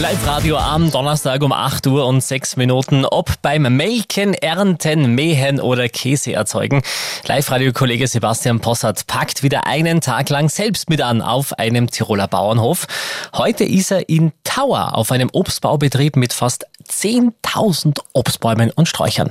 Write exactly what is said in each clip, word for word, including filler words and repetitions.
Live-Radio am Donnerstag um acht Uhr und sechs Minuten. Ob beim Melken, Ernten, Mähen oder Käse erzeugen. Live-Radio-Kollege Sebastian Possart packt wieder einen Tag lang selbst mit an auf einem Tiroler Bauernhof. Heute ist er in Tauer auf einem Obstbaubetrieb mit fast zehntausend Obstbäumen und Sträuchern.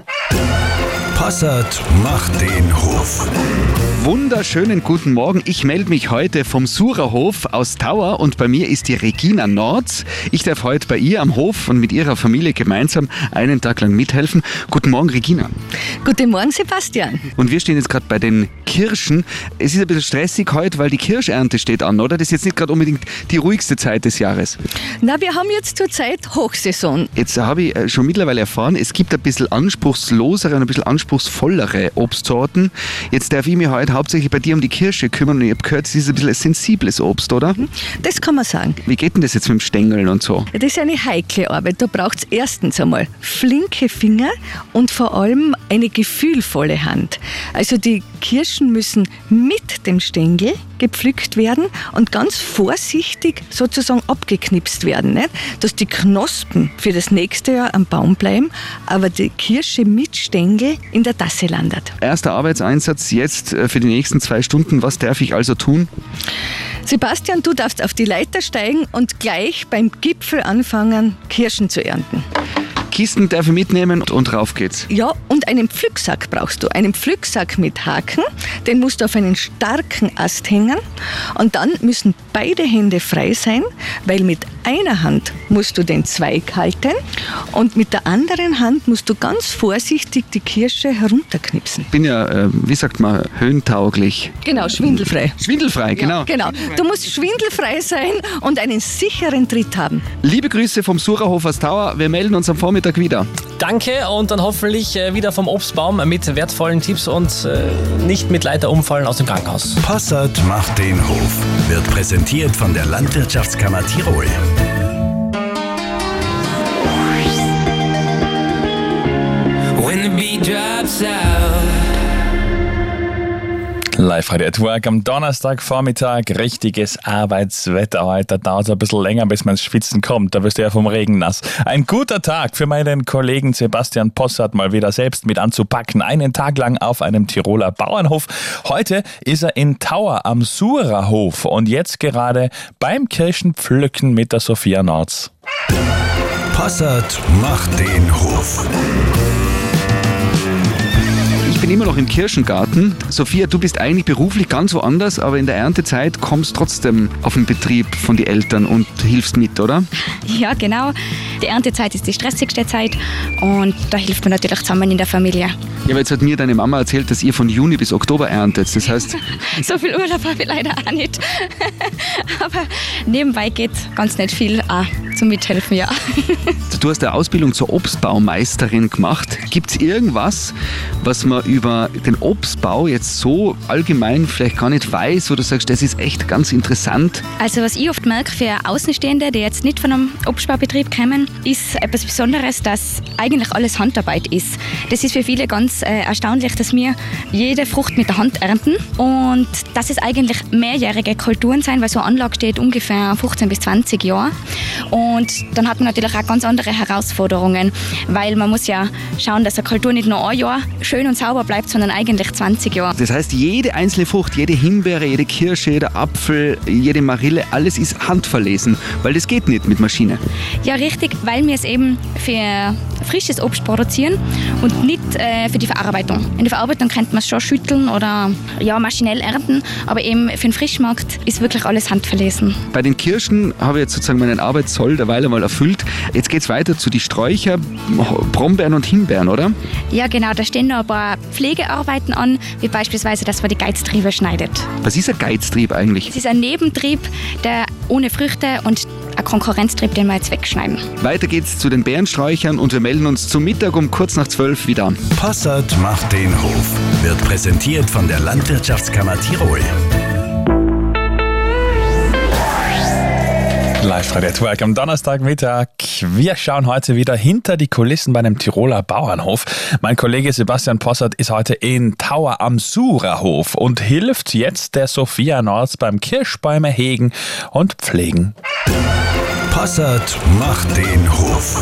Possart macht den Hof. Wunderschönen guten Morgen. Ich melde mich heute vom Surerhof aus Tauer und bei mir ist die Regina Norz. Ich darf heute bei ihr am Hof und mit ihrer Familie gemeinsam einen Tag lang mithelfen. Guten Morgen, Regina. Guten Morgen, Sebastian. Und wir stehen jetzt gerade bei den Kirschen. Es ist ein bisschen stressig heute, weil die Kirschernte steht an, oder? Das ist jetzt nicht gerade unbedingt die ruhigste Zeit des Jahres. Na, wir haben jetzt zurzeit Hochsaison. Jetzt habe ich schon mittlerweile erfahren, es gibt ein bisschen anspruchslosere und ein bisschen anspruchsvollere Obstsorten. Jetzt darf ich mich heute hauptsächlich bei dir um die Kirsche kümmern und ich habe gehört, es ist ein bisschen ein sensibles Obst, oder? Das kann man sagen. Wie geht denn das jetzt mit dem Stängel und so? Das ist eine heikle Arbeit. Da braucht es erstens einmal flinke Finger und vor allem eine gefühlvolle Hand. Also die Kirschen müssen mit dem Stängel gepflückt werden und ganz vorsichtig sozusagen abgeknipst werden, nicht? Dass die Knospen für das nächste Jahr am Baum bleiben, aber die Kirsche mit Stängel in der Tasse landet. Erster Arbeitseinsatz jetzt für die nächsten zwei Stunden. Was darf ich also tun? Sebastian, du darfst auf die Leiter steigen und gleich beim Gipfel anfangen, Kirschen zu ernten. Kisten darf ich mitnehmen und rauf geht's. Ja, und einen Pflücksack brauchst du. Einen Pflücksack mit Haken, den musst du auf einen starken Ast hängen und dann müssen beide Hände frei sein, weil mit einer Hand musst du den Zweig halten und mit der anderen Hand musst du ganz vorsichtig die Kirsche herunterknipsen. Ich bin ja, äh, wie sagt man, höhentauglich. Genau, schwindelfrei. Schwindelfrei, genau. Ja, genau. Du musst schwindelfrei sein und einen sicheren Tritt haben. Liebe Grüße vom Surerhof aus Tauer. Wir melden uns am Vormittag wieder. Danke und dann hoffentlich wieder vom Obstbaum mit wertvollen Tipps und äh, nicht mit Leiter umfallen aus dem Krankenhaus. Possart macht den Hof. Wird präsentiert von der Landwirtschaftskammer Tirol. When the beat drops out. Live-Radio at Work am Donnerstagvormittag. Richtiges Arbeitswetter heute. Dauert es ein bisschen länger, bis man ins Schwitzen kommt. Da wirst du ja vom Regen nass. Ein guter Tag für meinen Kollegen Sebastian Possart, mal wieder selbst mit anzupacken. Einen Tag lang auf einem Tiroler Bauernhof. Heute ist er in Tauer am Surerhof und jetzt gerade beim Kirschenpflücken mit der Sophia Norz. Possart macht den Hof. Ich bin immer noch im Kirschengarten. Sophia, du bist eigentlich beruflich ganz woanders, aber in der Erntezeit kommst trotzdem auf den Betrieb von den Eltern und hilfst mit, oder? Ja, genau. Die Erntezeit ist die stressigste Zeit und da hilft man natürlich zusammen in der Familie. Ja, aber jetzt hat mir deine Mama erzählt, dass ihr von Juni bis Oktober erntet. Das heißt... So viel Urlaub habe ich leider auch nicht. Aber nebenbei geht ganz nicht viel auch zum Mithelfen, ja. Du hast eine Ausbildung zur Obstbaumeisterin gemacht. Gibt es irgendwas, was man über den Obstbau jetzt so allgemein vielleicht gar nicht weiß, wo du sagst, das ist echt ganz interessant? Also was ich oft merke für Außenstehende, die jetzt nicht von einem Obstbaubetrieb kommen, ist etwas Besonderes, dass eigentlich alles Handarbeit ist. Das ist für viele ganz äh, erstaunlich, dass wir jede Frucht mit der Hand ernten und dass es eigentlich mehrjährige Kulturen sind, weil so eine Anlage steht ungefähr fünfzehn bis zwanzig Jahre. Und dann hat man natürlich auch ganz andere Herausforderungen, weil man muss ja schauen, dass eine Kultur nicht nur ein Jahr schön und sauber bleibt, sondern eigentlich zwanzig Jahre. Das heißt, jede einzelne Frucht, jede Himbeere, jede Kirsche, jeder Apfel, jede Marille, alles ist handverlesen, weil das geht nicht mit Maschine. Ja, richtig, weil wir es eben für frisches Obst produzieren und nicht äh, für die Verarbeitung. In der Verarbeitung könnte man es schon schütteln oder ja, maschinell ernten, aber eben für den Frischmarkt ist wirklich alles handverlesen. Bei den Kirschen habe ich jetzt sozusagen meinen Arbeitssoll derweil einmal erfüllt. Jetzt geht es weiter zu den Sträucher, Brombeeren und Himbeeren, oder? Ja, genau, da stehen noch ein paar Pflegearbeiten an, wie beispielsweise, dass man die Geiztriebe schneidet. Was ist ein Geiztrieb eigentlich? Es ist ein Nebentrieb, der ohne Früchte und ein Konkurrenztrieb, den wir jetzt wegschneiden. Weiter geht's zu den Beerensträuchern und wir melden uns zum Mittag um kurz nach zwölf wieder. Possart macht den Hof. Wird präsentiert von der Landwirtschaftskammer Tirol. Live-Radio at Work am Donnerstagmittag. Wir schauen heute wieder hinter die Kulissen bei einem Tiroler Bauernhof. Mein Kollege Sebastian Possart ist heute in Tauer am Surerhof und hilft jetzt der Sophia Norz beim Kirschbäume hegen und pflegen. Possart macht den Hof.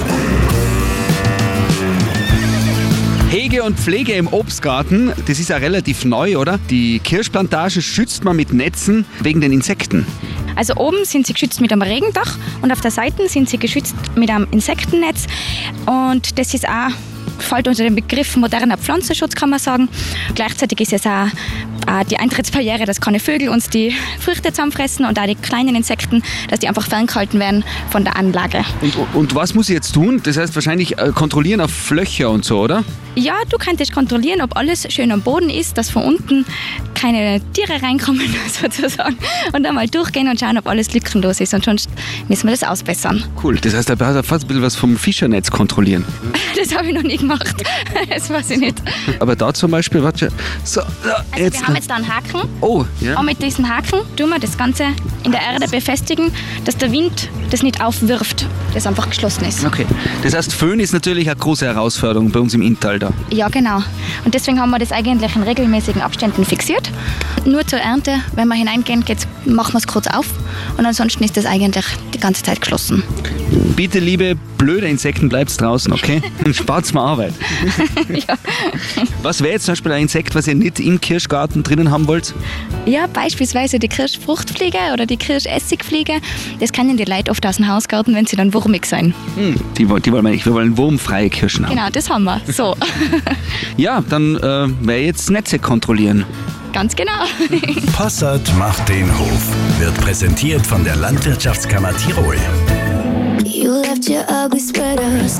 Hege und Pflege im Obstgarten, das ist ja relativ neu, oder? Die Kirschplantage schützt man mit Netzen wegen den Insekten. Also oben sind sie geschützt mit einem Regendach und auf der Seite sind sie geschützt mit einem Insektennetz. Und das ist auch, fällt unter den Begriff moderner Pflanzenschutz, kann man sagen. Gleichzeitig ist es auch äh, die Eintrittsbarriere, dass keine Vögel uns die Früchte zusammenfressen und auch die kleinen Insekten, dass die einfach ferngehalten werden von der Anlage. Und, und was muss ich jetzt tun? Das heißt wahrscheinlich äh, kontrollieren auf Flöcher und so, oder? Ja, du könntest kontrollieren, ob alles schön am Boden ist, dass von unten keine Tiere reinkommen sozusagen und einmal durchgehen und schauen, ob alles lückenlos ist und sonst müssen wir das ausbessern. Cool, das heißt, da braucht er fast ein bisschen was vom Fischernetz kontrollieren. Das habe ich noch nie gemacht, das weiß ich nicht. Aber da zum Beispiel, warte, so, Also jetzt. wir haben jetzt da einen Haken. Oh, ja. Und mit diesem Haken tun wir das Ganze in der Erde befestigen, dass der Wind das nicht aufwirft, das einfach geschlossen ist. Okay, das heißt, Föhn ist natürlich eine große Herausforderung bei uns im Inntal da. Ja, genau. Und deswegen haben wir das eigentlich in regelmäßigen Abständen fixiert. Nur zur Ernte, wenn wir hineingehen, geht's, machen wir es kurz auf und ansonsten ist das eigentlich die ganze Zeit geschlossen. Bitte, liebe blöde Insekten, bleibt draußen, okay? Spart's mir Arbeit. Ja. Was wäre jetzt zum Beispiel ein Insekt, was ihr nicht im Kirschgarten drinnen haben wollt? Ja, beispielsweise die Kirschfruchtfliege oder die Kirschessigfliege. Das kennen die Leute oft aus dem Hausgarten, wenn sie dann wurmig sind. Hm, die, die wollen wir nicht. Wir wollen wurmfreie Kirschen haben. Genau, das haben wir. So. Ja, dann äh, wäre jetzt Netze kontrollieren. Ganz genau. Possart macht den Hof. Wird präsentiert von der Landwirtschaftskammer Tirol. You left your ugly sweaters.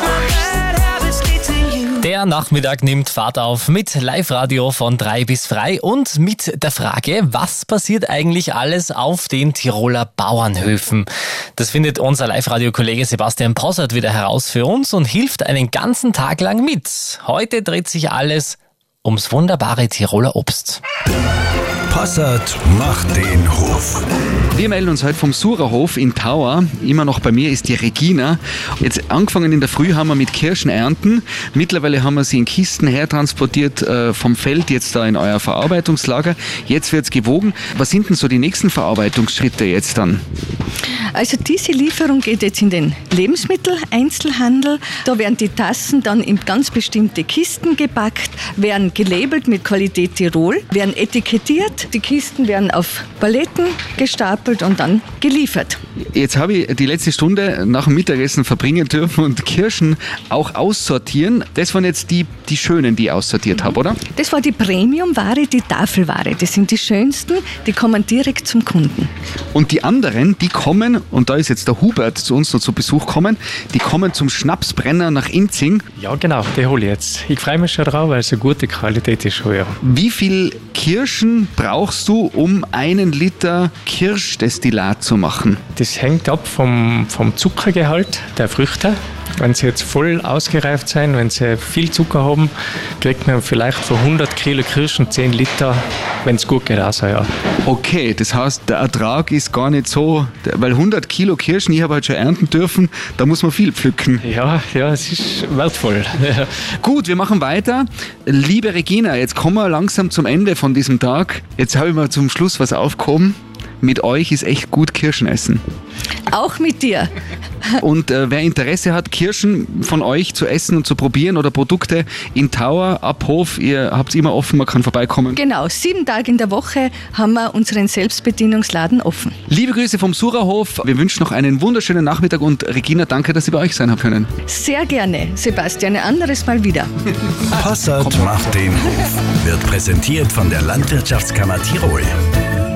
Der Nachmittag nimmt Fahrt auf mit Live-Radio von drei bis frei und mit der Frage, was passiert eigentlich alles auf den Tiroler Bauernhöfen? Das findet unser Live-Radio-Kollege Sebastian Possart wieder heraus für uns und hilft einen ganzen Tag lang mit. Heute dreht sich alles ums wunderbare Tiroler Obst. Possart macht den Hof. Wir melden uns heute vom Surerhof in Tauer. Immer noch bei mir ist die Regina. Jetzt angefangen in der Früh haben wir mit Kirschen ernten. Mittlerweile haben wir sie in Kisten hertransportiert äh, vom Feld jetzt da in euer Verarbeitungslager. Jetzt wird's gewogen. Was sind denn so die nächsten Verarbeitungsschritte jetzt dann? Also diese Lieferung geht jetzt in den Lebensmitteleinzelhandel. Da werden die Tassen dann in ganz bestimmte Kisten gepackt, werden gelabelt mit Qualität Tirol, werden etikettiert. Die Kisten werden auf Paletten gestapelt und dann geliefert. Jetzt habe ich die letzte Stunde nach dem Mittagessen verbringen dürfen und Kirschen auch aussortieren. Das waren jetzt die, die schönen, die ich aussortiert habe, oder? Das war die Premium-Ware, die Tafelware. Das sind die schönsten, die kommen direkt zum Kunden. Und die anderen, die kommen, und da ist jetzt der Hubert zu uns noch zu Besuch kommen, die kommen zum Schnapsbrenner nach Inzing. Ja, genau, die hole ich jetzt. Ich freue mich schon drauf, weil es eine gute Qualität ist schon, ja. Wie viel Kirschen brauchst du, um einen Liter Kirschdestillat zu machen? Das hängt ab vom, vom Zuckergehalt der Früchte. Wenn sie jetzt voll ausgereift sind, wenn sie viel Zucker haben, kriegt man vielleicht für hundert Kilo Kirschen zehn Liter, wenn es gut geht, also, ja. Okay, das heißt, der Ertrag ist gar nicht so, weil hundert Kilo Kirschen, ich habe halt schon ernten dürfen, da muss man viel pflücken. Ja, ja, es ist wertvoll. Gut, wir machen weiter. Liebe Regina, jetzt kommen wir langsam zum Ende von diesem Tag. Jetzt habe ich mal zum Schluss was aufgehoben. Mit euch ist echt gut Kirschen essen. Auch mit dir. Und äh, wer Interesse hat, Kirschen von euch zu essen und zu probieren oder Produkte in Tauer, ab Hof, ihr habt es immer offen, man kann vorbeikommen. Genau, sieben Tage in der Woche haben wir unseren Selbstbedienungsladen offen. Liebe Grüße vom Surerhof. Wir wünschen noch einen wunderschönen Nachmittag und Regina, danke, dass ich bei euch sein habe können. Sehr gerne, Sebastian, ein anderes Mal wieder. Possart macht den Hof. Wird präsentiert von der Landwirtschaftskammer Tirol.